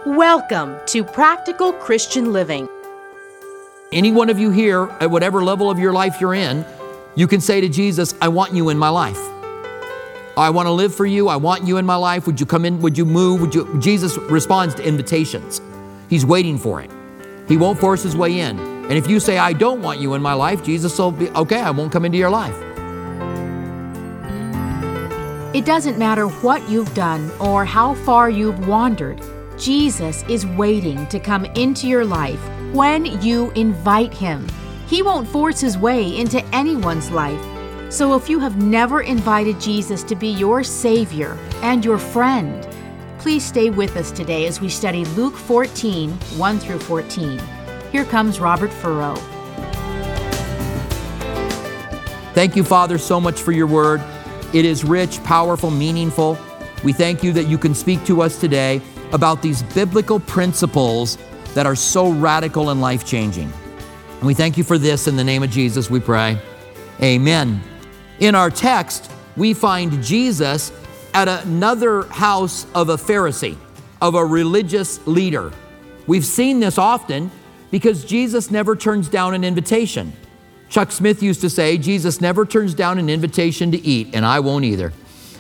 Welcome to Practical Christian Living. Any one of you here, at whatever level of your life you're in, you can say to Jesus, I want you in my life. I want to live for you. I want you in my life. Would you come in? Would you move? Jesus responds to invitations. He's waiting for it. He won't force his way in. And if you say, I don't want you in my life, Jesus will be, okay, I won't come into your life. It doesn't matter what you've done or how far you've wandered. Jesus is waiting to come into your life when you invite him. He won't force his way into anyone's life. So if you have never invited Jesus to be your Savior and your friend, please stay with us today as we study Luke 14, 1 through 14. Here comes Robert Furrow. Thank you, Father, so much for your word. It is rich, powerful, meaningful. We thank you that you can speak to us today about these biblical principles that are so radical and life-changing. And we thank you for this in the name of Jesus, we pray. Amen. In our text, we find Jesus at another house of a Pharisee, of a religious leader. We've seen this often because Jesus never turns down an invitation. Chuck Smith used to say, Jesus never turns down an invitation to eat, and I won't either.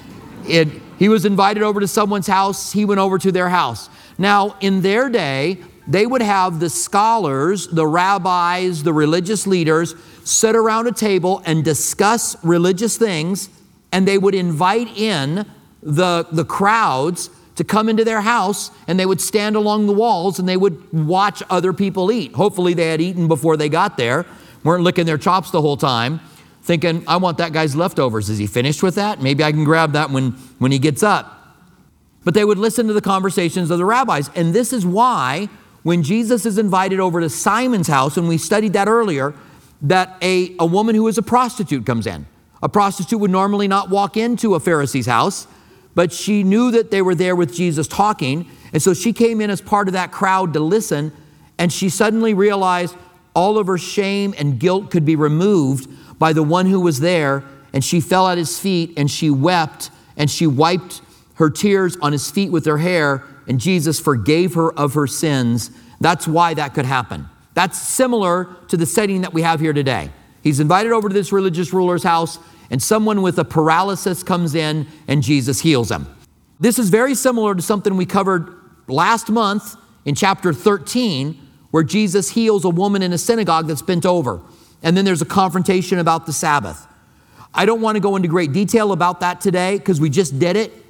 He was invited over to someone's house. He went over to their house. Now, in their day, they would have the scholars, the rabbis, the religious leaders sit around a table and discuss religious things, and they would invite in the crowds to come into their house, and they would stand along the walls and they would watch other people eat. Hopefully they had eaten before they got there, weren't licking their chops the whole time, thinking, I want that guy's leftovers. Is he finished with that? Maybe I can grab that when he gets up. But they would listen to the conversations of the rabbis. And this is why when Jesus is invited over to Simon's house, and we studied that earlier, that a woman who is a prostitute comes in. A prostitute would normally not walk into a Pharisee's house, but she knew that they were there with Jesus talking. And so she came in as part of that crowd to listen. And she suddenly realized all of her shame and guilt could be removed by the one who was there, and she fell at his feet and she wept and she wiped her tears on his feet with her hair, and Jesus forgave her of her sins. That's why that could happen. That's similar to the setting that we have here today. He's invited over to this religious ruler's house, and someone with a paralysis comes in and Jesus heals him. This is very similar to something we covered last month in chapter 13, where Jesus heals a woman in a synagogue that's bent over. And then there's a confrontation about the Sabbath. I don't want to go into great detail about that today because we just did it.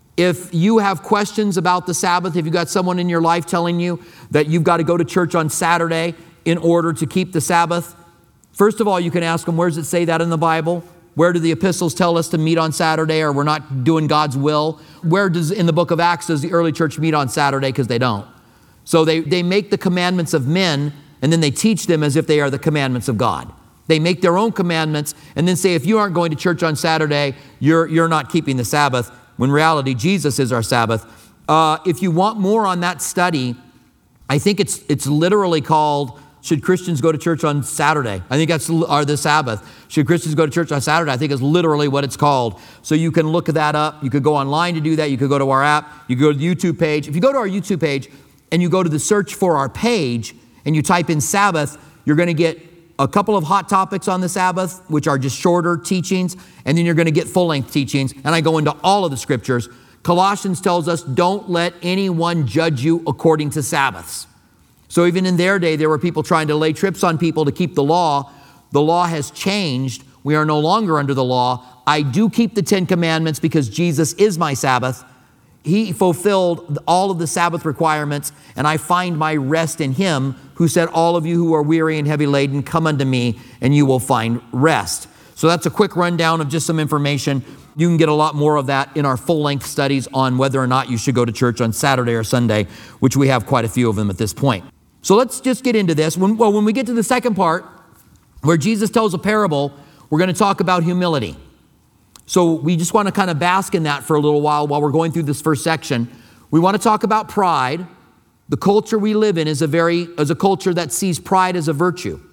If you have questions about the Sabbath, if you've got someone in your life telling you that you've got to go to church on Saturday in order to keep the Sabbath, first of all, you can ask them, where does it say that in the Bible? Where do the epistles tell us to meet on Saturday, or we're not doing God's will? Where does, in the book of Acts, does the early church meet on Saturday? Because they don't. So they make the commandments of men, and then they teach them as if they are the commandments of God. They make their own commandments and then say, if you aren't going to church on Saturday, you're not keeping the Sabbath, when in reality, Jesus is our Sabbath. If you want more on that study, I think it's literally called, Should Christians Go to Church on Saturday? I think that's the Sabbath. Should Christians Go to Church on Saturday? I think is literally what it's called. So you can look that up. You could go online to do that. You could go to our app. You could go to the YouTube page. If you go to our YouTube page and you go to the search for our page and you type in Sabbath, you're going to get a couple of hot topics on the Sabbath, which are just shorter teachings, and then you're going to get full-length teachings, and I go into all of the scriptures. Colossians tells us, don't let anyone judge you according to Sabbaths. So even in their day, there were people trying to lay trips on people to keep the law. The law has changed. We are no longer under the law. I do keep the 10 Commandments because Jesus is my Sabbath. He fulfilled all of the Sabbath requirements, and I find my rest in him, who said, all of you who are weary and heavy laden, come unto me and you will find rest. So that's a quick rundown of just some information. You can get a lot more of that in our full-length studies on whether or not you should go to church on Saturday or Sunday, which we have quite a few of them at this point. So let's just get into this. When we get to the second part, where Jesus tells a parable, we're going to talk about humility. So we just want to kind of bask in that for a little while we're going through this first section. We want to talk about pride. The culture we live in is a culture that sees pride as a virtue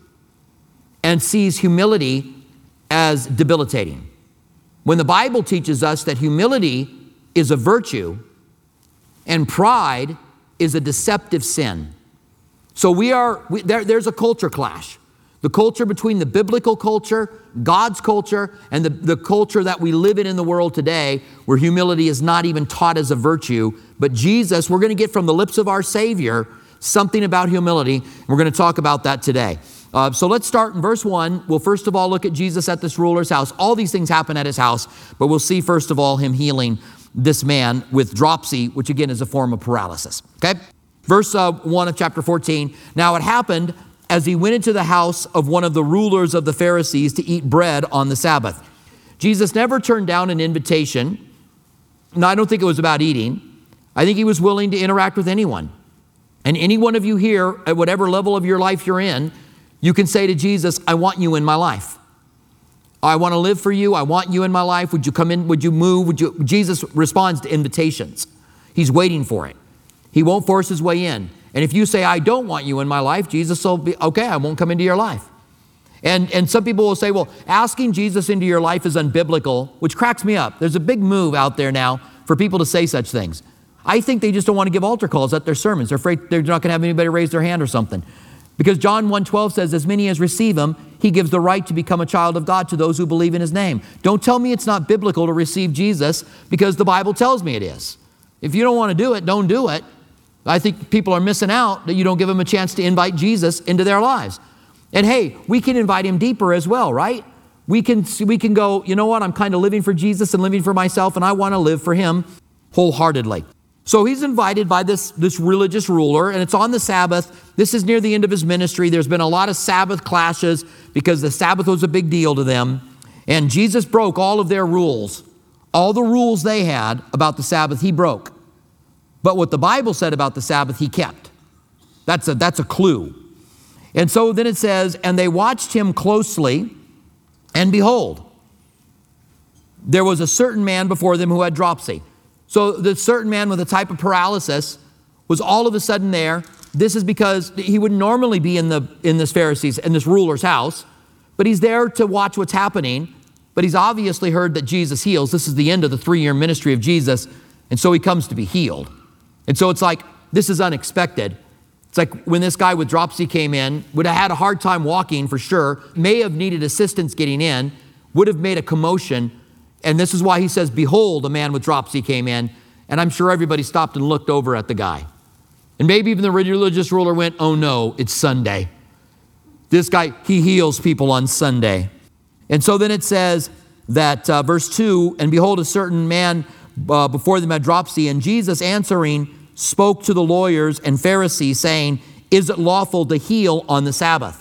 and sees humility as debilitating. When the Bible teaches us that humility is a virtue and pride is a deceptive sin. So there's a culture clash. The culture between the biblical culture, God's culture, and the culture that we live in the world today, where humility is not even taught as a virtue. But Jesus, we're going to get from the lips of our Savior something about humility. We're going to talk about that today. So let's start in verse 1. We'll first of all look at Jesus at this ruler's house. All these things happen at his house, but we'll see first of all him healing this man with dropsy, which again is a form of paralysis. Okay? Verse 1 of chapter 14. Now it happened as he went into the house of one of the rulers of the Pharisees to eat bread on the Sabbath. Jesus never turned down an invitation. No, I don't think it was about eating. I think he was willing to interact with anyone. And any one of you here, at whatever level of your life you're in, you can say to Jesus, I want you in my life. I want to live for you. I want you in my life. Would you come in? Would you move? Jesus responds to invitations. He's waiting for it. He won't force his way in. And if you say, I don't want you in my life, Jesus will be, okay, I won't come into your life. And some people will say, well, asking Jesus into your life is unbiblical, which cracks me up. There's a big move out there now for people to say such things. I think they just don't want to give altar calls at their sermons. They're afraid they're not going to have anybody raise their hand or something. Because John 1:12 says, as many as receive him, he gives the right to become a child of God to those who believe in his name. Don't tell me it's not biblical to receive Jesus, because the Bible tells me it is. If you don't want to do it, don't do it. I think people are missing out that you don't give them a chance to invite Jesus into their lives. And hey, we can invite him deeper as well, right? We can go, you know what, I'm kind of living for Jesus and living for myself, and I want to live for him wholeheartedly. So he's invited by this religious ruler, and it's on the Sabbath. This is near the end of his ministry. There's been a lot of Sabbath clashes because the Sabbath was a big deal to them. And Jesus broke all of their rules. All the rules they had about the Sabbath, he broke. But what the Bible said about the Sabbath, he kept. That's a clue. And so then it says, and they watched him closely, and behold, there was a certain man before them who had dropsy. So the certain man with a type of paralysis was all of a sudden there. This is because he would normally be in this ruler's house, but he's there to watch what's happening. But he's obviously heard that Jesus heals. This is the end of the 3-year ministry of Jesus, and so he comes to be healed. And so it's like, this is unexpected. It's like when this guy with dropsy came in, would have had a hard time walking for sure, may have needed assistance getting in, would have made a commotion. And this is why he says, behold, a man with dropsy came in. And I'm sure everybody stopped and looked over at the guy. And maybe even the religious ruler went, oh no, it's Sunday. This guy, he heals people on Sunday. And so then it says that verse 2, and behold, a certain man before them had dropsy, and Jesus answering spoke to the lawyers and Pharisees, saying, is it lawful to heal on the Sabbath?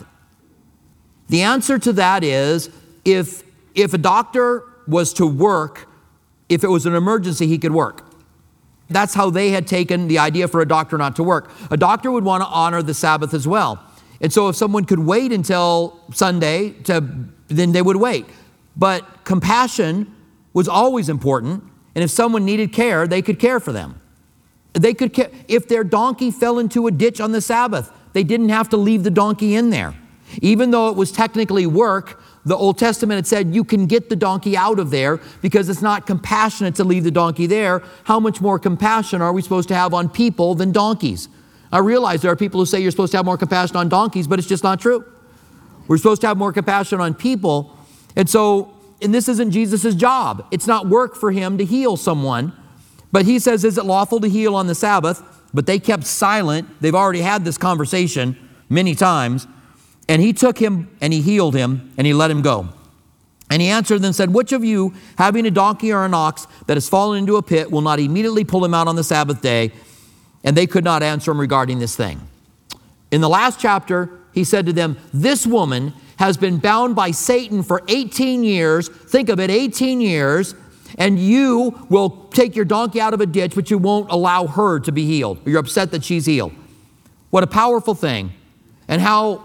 The answer to that is, if a doctor was to work, if it was an emergency, he could work. That's how they had taken the idea for a doctor not to work. A doctor would want to honor the Sabbath as well. And so if someone could wait until Sunday, then they would wait. But compassion was always important. And if someone needed care, they could care for them. They could care. If their donkey fell into a ditch on the Sabbath, they didn't have to leave the donkey in there. Even though it was technically work, the Old Testament had said you can get the donkey out of there because it's not compassionate to leave the donkey there. How much more compassion are we supposed to have on people than donkeys? I realize there are people who say you're supposed to have more compassion on donkeys, but it's just not true. We're supposed to have more compassion on people. And this isn't Jesus' job. It's not work for him to heal someone. But he says, is it lawful to heal on the Sabbath? But they kept silent. They've already had this conversation many times. And he took him and he healed him and he let him go. And he answered and said, which of you, having a donkey or an ox that has fallen into a pit, will not immediately pull him out on the Sabbath day? And they could not answer him regarding this thing. In the last chapter, he said to them, this woman has been bound by Satan for 18 years. Think of it, 18 years. And you will take your donkey out of a ditch, but you won't allow her to be healed. You're upset that she's healed. What a powerful thing. And how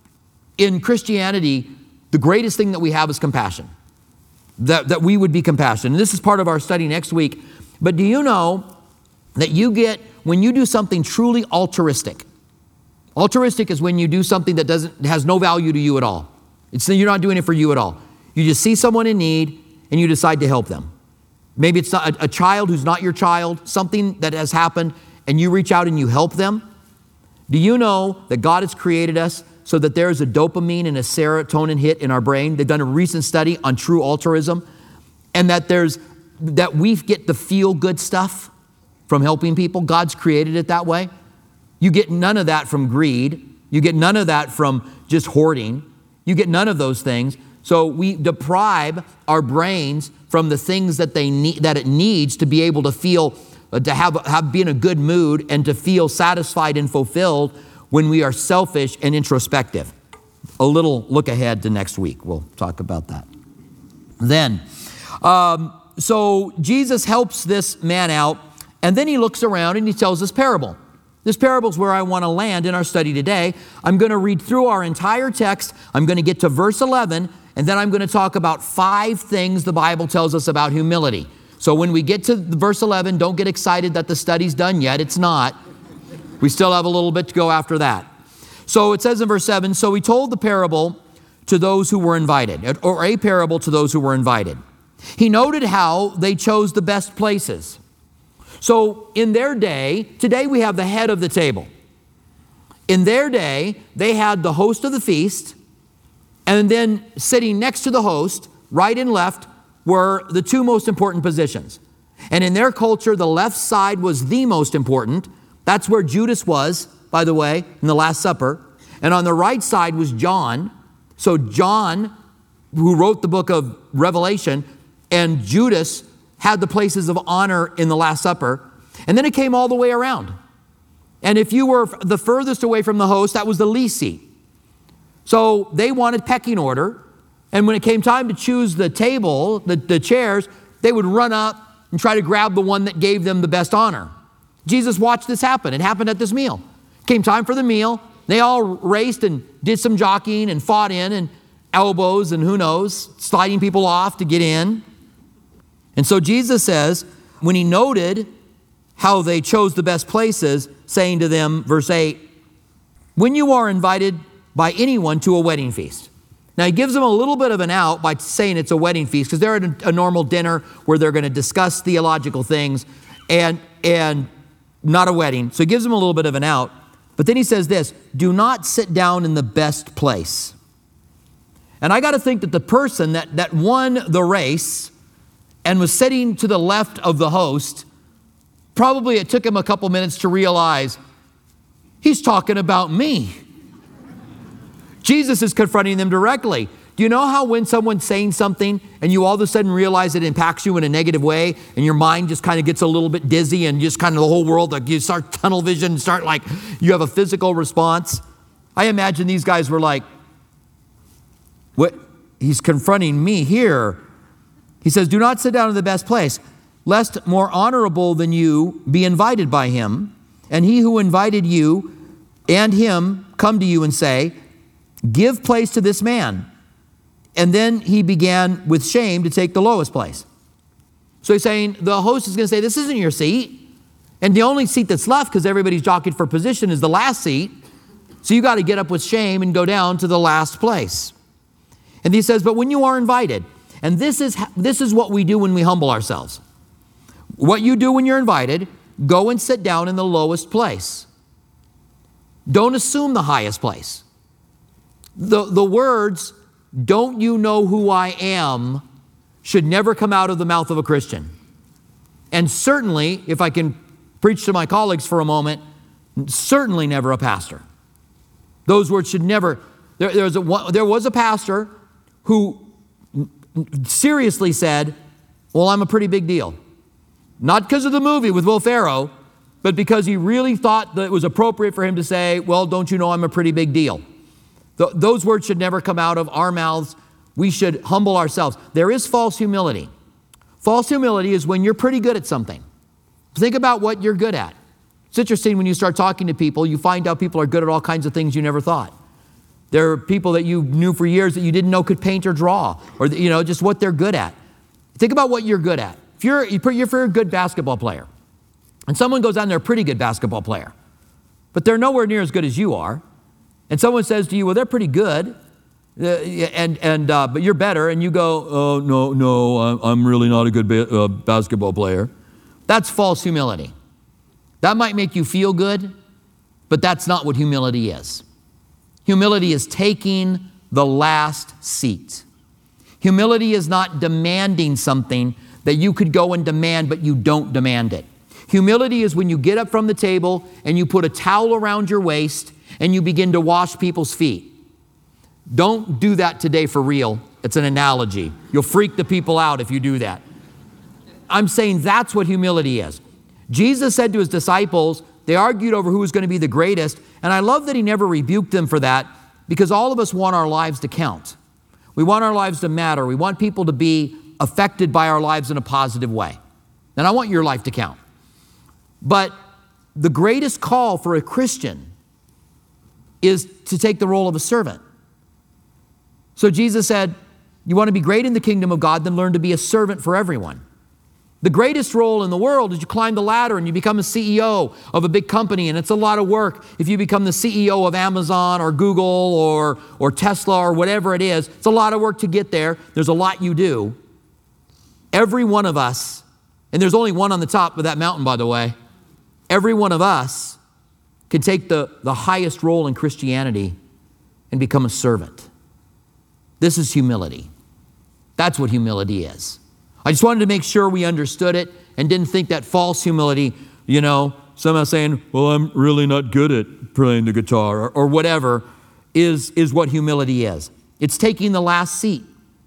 in Christianity, the greatest thing that we have is compassion. That we would be compassionate. And this is part of our study next week. But do you know that when you do something truly altruistic is when you do something that has no value to you at all. You're not doing it for you at all. You just see someone in need and you decide to help them. Maybe it's not a child who's not your child, something that has happened, and you reach out and you help them, do you know that God has created us so that there's a dopamine and a serotonin hit in our brain? They've done a recent study on true altruism, and that we get the feel-good stuff from helping people. God's created it that way. You get none of that from greed. You get none of that from just hoarding. You get none of those things. So we deprive our brains from the things that it needs to be able to feel, to be in a good mood and to feel satisfied and fulfilled when we are selfish and introspective. A little look ahead to next week. We'll talk about that. Then, so Jesus helps this man out, and then he looks around and he tells this parable. This parable is where I want to land in our study today. I'm going to read through our entire text. I'm going to get to verse 11, and then I'm going to talk about 5 things the Bible tells us about humility. So when we get to verse 11, don't get excited that the study's done yet. It's not. We still have a little bit to go after that. So it says in verse 7, so he told the parable to those who were invited, or a parable to those who were invited. He noted how they chose the best places. So in their day, today we have the head of the table. In their day, they had the host of the feast, and then sitting next to the host, right and left, were the 2 most important positions. And in their culture, the left side was the most important. That's where Judas was, by the way, in the Last Supper. And on the right side was John. So John, who wrote the book of Revelation, and Judas had the places of honor in the Last Supper. And then it came all the way around. And if you were the furthest away from the host, that was the least seat. So they wanted pecking order. And when it came time to choose the table, the chairs, they would run up and try to grab the one that gave them the best honor. Jesus watched this happen. It happened at this meal. Came time for the meal. They all raced and did some jockeying and fought in and elbows and who knows, sliding people off to get in. And so Jesus says, when he noted how they chose the best places, saying to them, verse 8, when you are invited by anyone to a wedding feast. Now he gives them a little bit of an out by saying it's a wedding feast, because they're at a normal dinner where they're going to discuss theological things and not a wedding. So he gives them a little bit of an out. But then he says this, do not sit down in the best place. And I got to think that the person that won the race and was sitting to the left of the host, probably it took him a couple minutes to realize, he's talking about me. Jesus is confronting them directly. Do you know how when someone's saying something and you all of a sudden realize it impacts you in a negative way and your mind just kind of gets a little bit dizzy and just kind of the whole world, like you start tunnel vision, start like you have a physical response? I imagine these guys were like, what? He's confronting me here. He says, do not sit down in the best place, lest more honorable than you be invited by him, and he who invited you and him come to you and say, give place to this man. And then he began with shame to take the lowest place. So he's saying, the host is going to say, this isn't your seat. And the only seat that's left, because everybody's jockeying for position, is the last seat. So you got to get up with shame and go down to the last place. And he says, but when you are invited, and this is what we do when we humble ourselves. What you do when you're invited, go and sit down in the lowest place. Don't assume the highest place. The words, don't you know who I am, should never come out of the mouth of a Christian. And certainly, if I can preach to my colleagues for a moment, certainly never a pastor. Those words should never. There was a pastor who seriously said, well, I'm a pretty big deal. Not because of the movie with Will Ferrell, but because he really thought that it was appropriate for him to say, well, don't you know I'm a pretty big deal? Those words should never come out of our mouths. We should humble ourselves. There is false humility. False humility is when you're pretty good at something. Think about what you're good at. It's interesting when you start talking to people, you find out people are good at all kinds of things you never thought. There are people that you knew for years that you didn't know could paint or draw, or just what they're good at. Think about what you're good at. If you're a good basketball player, and someone goes on, they're a pretty good basketball player, but they're nowhere near as good as you are, and someone says to you, well, they're pretty good, but you're better, and you go, oh, no, I'm really not a good basketball player. That's false humility. That might make you feel good, but that's not what humility is. Humility is taking the last seat. Humility is not demanding something that you could go and demand, but you don't demand it. Humility is when you get up from the table and you put a towel around your waist and you begin to wash people's feet. Don't do that today for real. It's an analogy. You'll freak the people out if you do that. I'm saying that's what humility is. Jesus said to his disciples, they argued over who was going to be the greatest, and I love that he never rebuked them for that, because all of us want our lives to count. We want our lives to matter. We want people to be affected by our lives in a positive way. And I want your life to count. But the greatest call for a Christian is to take the role of a servant. So Jesus said, you want to be great in the kingdom of God, then learn to be a servant for everyone. The greatest role in the world is you climb the ladder and you become a CEO of a big company, and it's a lot of work. If you become the CEO of Amazon or Google or Tesla or whatever it is, it's a lot of work to get there. There's a lot you do. Every one of us, and there's only one on the top of that mountain, by the way, every one of us can take the highest role in Christianity and become a servant. This is humility. That's what humility is. I just wanted to make sure we understood it and didn't think that false humility, somehow saying, well, I'm really not good at playing the guitar or whatever, is what humility is. It's taking the last seat.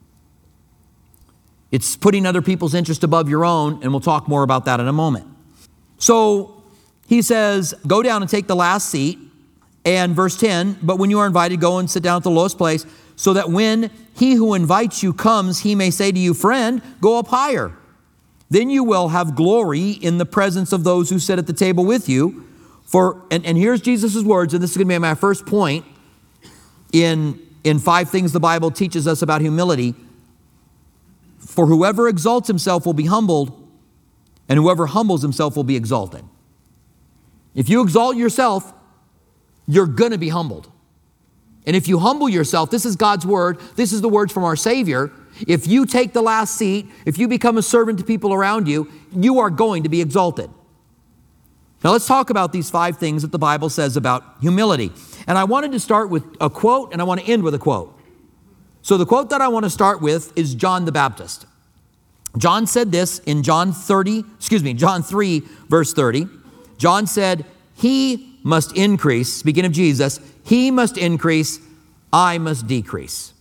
It's putting other people's interest above your own, and we'll talk more about that in a moment. So he says, go down and take the last seat. And verse 10, but when you are invited, go and sit down at the lowest place, so that when he who invites you comes, he may say to you, friend, go up higher. Then you will have glory in the presence of those who sit at the table with you. And here's Jesus' words, and this is going to be my first point in 5 things the Bible teaches us about humility. For whoever exalts himself will be humbled, and whoever humbles himself will be exalted. If you exalt yourself, you're going to be humbled. And if you humble yourself, this is God's word, this is the words from our Savior. If you take the last seat, if you become a servant to people around you, you are going to be exalted. Now let's talk about these 5 things that the Bible says about humility. And I wanted to start with a quote, and I want to end with a quote. So the quote that I want to start with is John the Baptist. John said this in John 3, verse 30. John said, he must increase, speaking of Jesus, he must increase, I must decrease.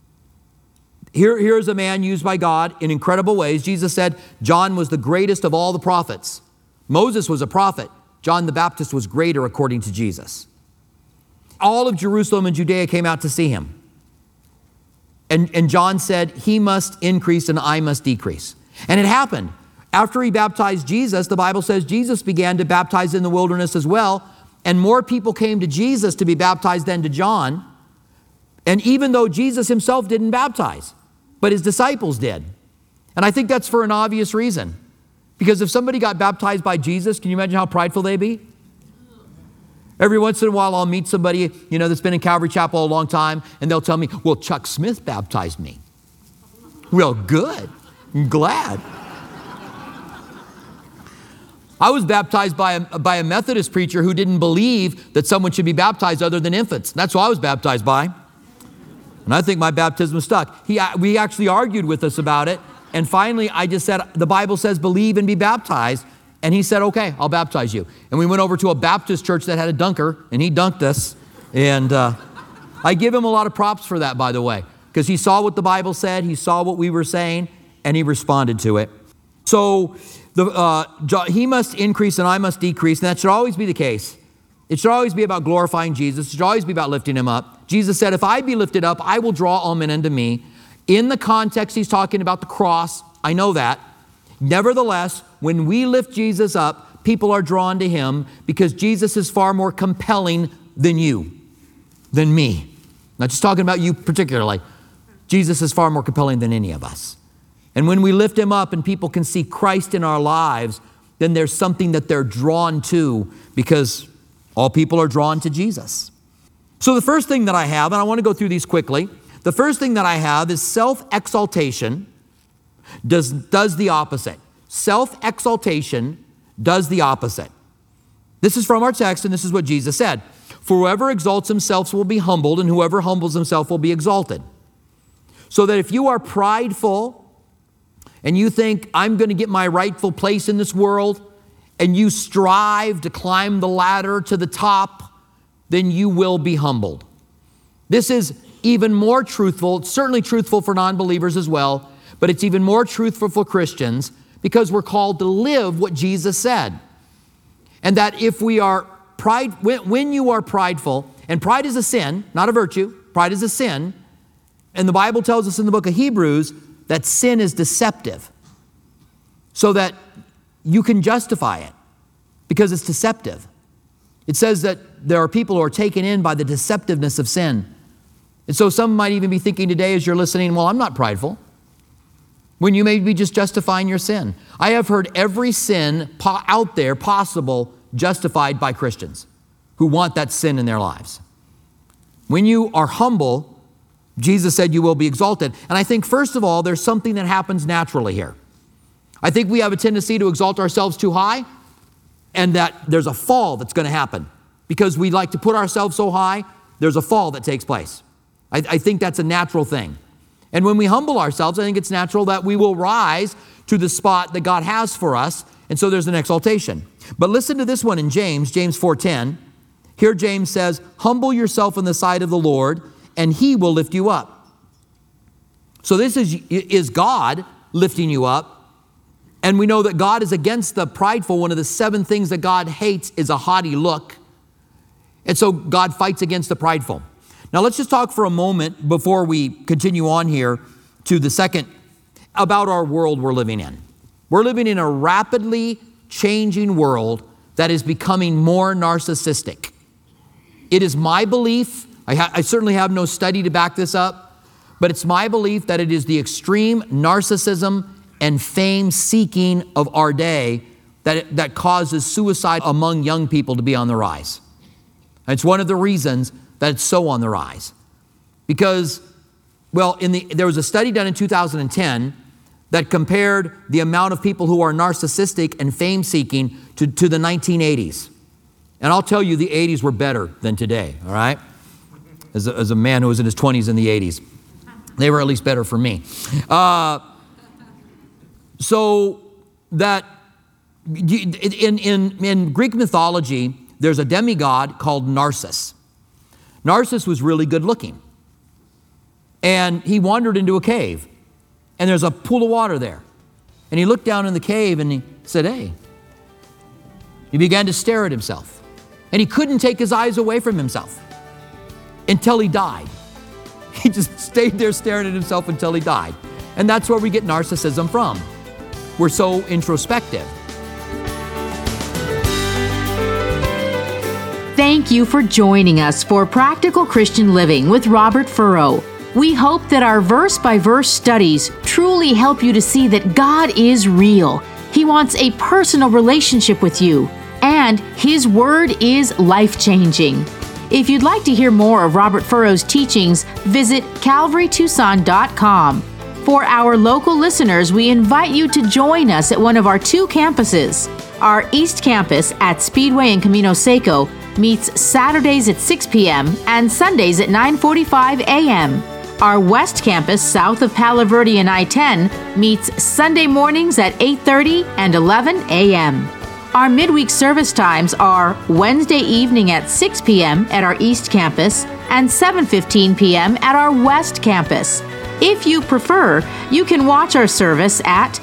Here's a man used by God in incredible ways. Jesus said John was the greatest of all the prophets. Moses was a prophet. John the Baptist was greater according to Jesus. All of Jerusalem and Judea came out to see him. And John said, he must increase and I must decrease. And it happened. After he baptized Jesus, the Bible says Jesus began to baptize in the wilderness as well. And more people came to Jesus to be baptized than to John. And even though Jesus himself didn't baptize, but his disciples did. And I think that's for an obvious reason. Because if somebody got baptized by Jesus, can you imagine how prideful they'd be? Every once in a while I'll meet somebody, that's been in Calvary Chapel a long time, and they'll tell me, well, Chuck Smith baptized me. Well, good. I'm glad. I was baptized by a Methodist preacher who didn't believe that someone should be baptized other than infants. That's who I was baptized by. And I think my baptism stuck. We actually argued with us about it. And finally, I just said, the Bible says believe and be baptized. And he said, okay, I'll baptize you. And we went over to a Baptist church that had a dunker, and he dunked us. And I give him a lot of props for that, by the way, because he saw what the Bible said, he saw what we were saying, and he responded to it. So he must increase and I must decrease, and that should always be the case. It should always be about glorifying Jesus. It should always be about lifting him up. Jesus said, if I be lifted up, I will draw all men unto me. In the context, he's talking about the cross. I know that. Nevertheless, when we lift Jesus up, people are drawn to him because Jesus is far more compelling than you, than me. Not just talking about you particularly. Jesus is far more compelling than any of us. And when we lift him up and people can see Christ in our lives, then there's something that they're drawn to because all people are drawn to Jesus. So the first thing that I have, and I want to go through these quickly. The first thing that I have is self-exaltation does the opposite. Self-exaltation does the opposite. This is from our text, and this is what Jesus said. For whoever exalts himself will be humbled, and whoever humbles himself will be exalted. So that if you are prideful and you think, I'm going to get my rightful place in this world, and you strive to climb the ladder to the top, then you will be humbled. This is even more truthful. It's certainly truthful for non-believers as well, but it's even more truthful for Christians because we're called to live what Jesus said. And that if we are when you are prideful, and pride is a sin, not a virtue, pride is a sin, and the Bible tells us in the book of Hebrews that sin is deceptive, so that you can justify it because it's deceptive. It says that there are people who are taken in by the deceptiveness of sin. And so some might even be thinking today as you're listening, well, I'm not prideful, when you may be just justifying your sin. I have heard every sin out there possible justified by Christians who want that sin in their lives. When you are humble, Jesus said you will be exalted. And I think, first of all, there's something that happens naturally here. I think we have a tendency to exalt ourselves too high, and that there's a fall that's going to happen. Because we like to put ourselves so high, there's a fall that takes place. I think that's a natural thing. And when we humble ourselves, I think it's natural that we will rise to the spot that God has for us. And so there's an exaltation. But listen to this one in James 4:10. Here James says, humble yourself in the sight of the Lord, and he will lift you up. So this is God lifting you up. And we know that God is against the prideful. One of the 7 things that God hates is a haughty look. And so God fights against the prideful. Now let's just talk for a moment before we continue on here to the second about our world we're living in. We're living in a rapidly changing world that is becoming more narcissistic. It is my belief, I certainly have no study to back this up, but it's my belief that it is the extreme narcissism and fame seeking of our day that causes suicide among young people to be on the rise. And it's one of the reasons that it's so on the rise. Because, well, there was a study done in 2010 that compared the amount of people who are narcissistic and fame-seeking to the 1980s. And I'll tell you, the 80s were better than today, all right? As a man who was in his 20s in the 80s. They were at least better for me. So that in Greek mythology, there's a demigod called Narcissus. Narcissus was really good looking. And he wandered into a cave. And there's a pool of water there. And he looked down in the cave and he said, hey. He began to stare at himself. And he couldn't take his eyes away from himself until he died. He just stayed there staring at himself until he died. And that's where we get narcissism from. We're so introspective. Thank you for joining us for Practical Christian Living with Robert Furrow. We hope that our verse-by-verse studies truly help you to see that God is real. He wants a personal relationship with you, and His Word is life-changing. If you'd like to hear more of Robert Furrow's teachings, visit CalvaryTucson.com. For our local listeners, we invite you to join us at one of our 2 campuses. Our East Campus at Speedway and Camino Seco meets Saturdays at 6 p.m. and Sundays at 9:45 a.m. Our West Campus, south of Palo Verde and I-10, meets Sunday mornings at 8:30 and 11 a.m. Our midweek service times are Wednesday evening at 6 p.m. at our East Campus and 7:15 p.m. at our West Campus. If you prefer, you can watch our service at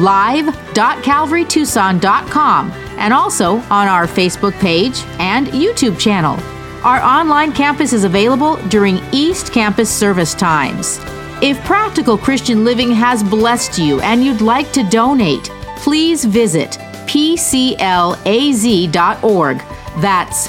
live.calvarytucson.com and also on our Facebook page and YouTube channel. Our online campus is available during East Campus service times. If Practical Christian Living has blessed you and you'd like to donate, please visit pclaz.org. That's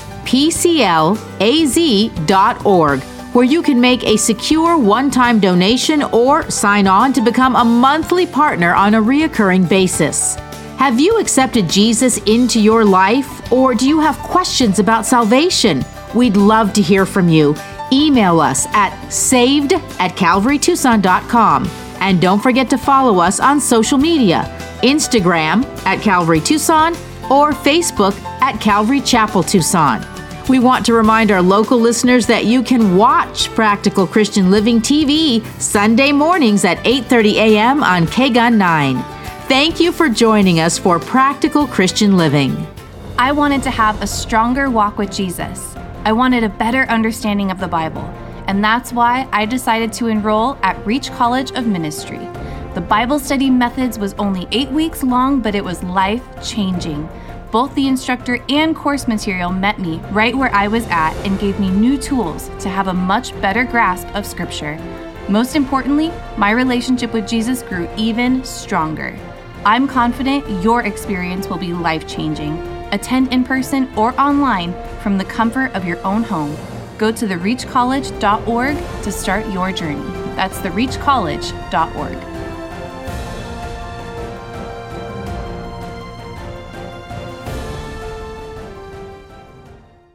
pclaz.org, where you can make a secure one-time donation or sign on to become a monthly partner on a reoccurring basis. Have you accepted Jesus into your life, or do you have questions about salvation? We'd love to hear from you. Email us at saved@calvarytucson.com. And don't forget to follow us on social media, Instagram at Calvary Tucson or Facebook at Calvary Chapel Tucson. We want to remind our local listeners that you can watch Practical Christian Living TV Sunday mornings at 8:30 a.m. on KGUN 9. Thank you for joining us for Practical Christian Living. I wanted to have a stronger walk with Jesus. I wanted a better understanding of the Bible, and that's why I decided to enroll at Reach College of Ministry. The Bible study methods was only 8 weeks long, but it was life-changing. Both the instructor and course material met me right where I was at and gave me new tools to have a much better grasp of Scripture. Most importantly, my relationship with Jesus grew even stronger. I'm confident your experience will be life-changing. Attend in person or online from the comfort of your own home. Go to thereachcollege.org to start your journey. That's thereachcollege.org.